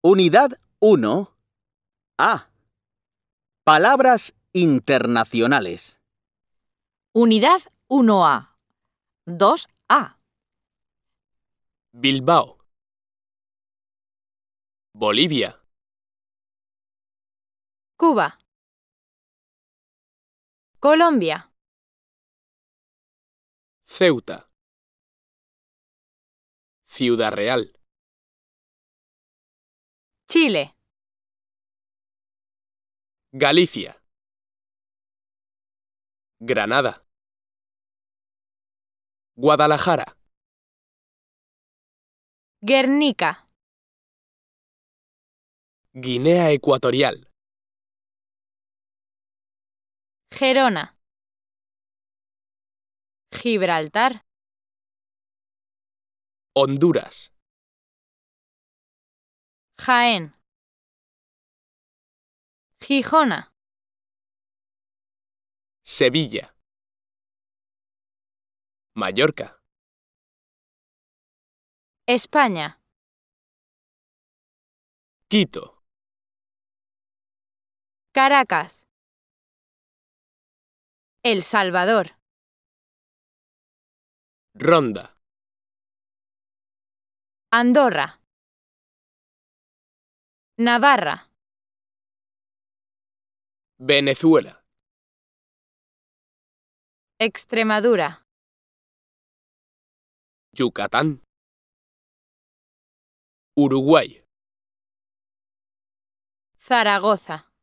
Unidad 1. A. Palabras internacionales. Unidad 1A. 2A. Bilbao. Bolivia. Cuba. Colombia. Ceuta. Ciudad Real. Chile. Galicia. Granada. Guadalajara. Guernica. Guinea Ecuatorial. Gerona. Gibraltar. Honduras. Jaén. Gijona. Sevilla. Mallorca. España. Quito. Caracas. El Salvador. Ronda. Andorra. Navarra. Venezuela. Extremadura. Yucatán. Uruguay. Zaragoza.